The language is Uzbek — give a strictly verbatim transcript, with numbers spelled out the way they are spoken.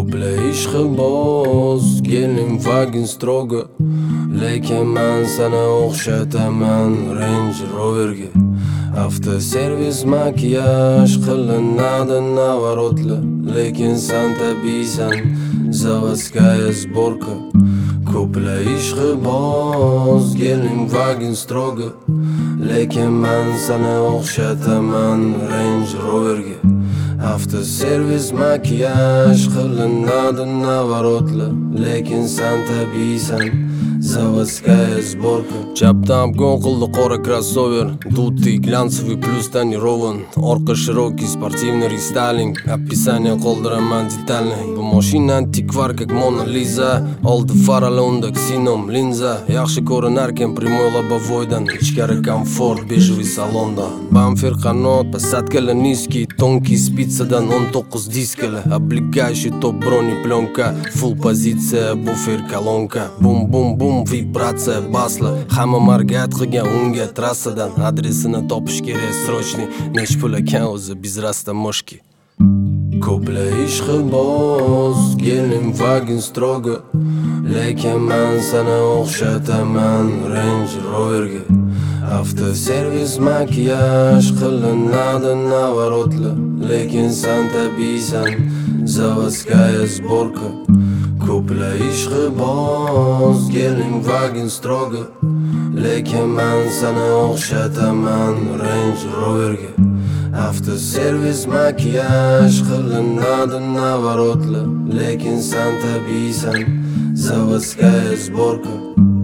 Ko'plar ishqiboz, gelin vagin strogo, lekin men sana o'xshataman Range Roverga. Avtoservis makiyaj qilinadi navarotli, lekin sen tabiiysan, zavodskaya sborka. Ko'plar ishqiboz, gelin vagin strogo, lekin men sana o'xshataman Range Roverga. Avtoservis makiyaj qilinadi navarotli, lekin sen tabiiysan, zavodskaya sborka. Chapdan обгон qildi qora crossover, Duty глянцевый plus tonirovan, orqa широкий спортивный рестайлинг, описание qoldiraman detalniy. Bu mashina antikvar как Mona Lisa, oldi farali unda ksinom linza, yaxshi ko'rinarkan primoy lobavoydan, ichkari komfort bejviy salonda. Bamfer qanot, посадкали низкий, тонкий spitsadan o'n to'qqiz diskali, облегающий top broneplyonka, full pozitsiya bufer kolonka, bum bum bum vibratsiya basli, hamma margat qilgan unga trassadan, adresini topish kerak срочный, nech pul ekan o'zi biz rastamoshki. Ko'plar ishqiboz, gelin vagin strogo, lekin men sana o'xshataman Range Roverga. Avtoservis makiyaj qilinadi navarotli, lekin sen tabiiysan, zavodskaya sborka. Ko'plar ishqiboz, gelin vagin strogo, lekin men sana o'xshataman Range Roverga. Avtoservis makiyaj qilinadi navarotli, lekin sen tabiiysan, zavodskaya sborka.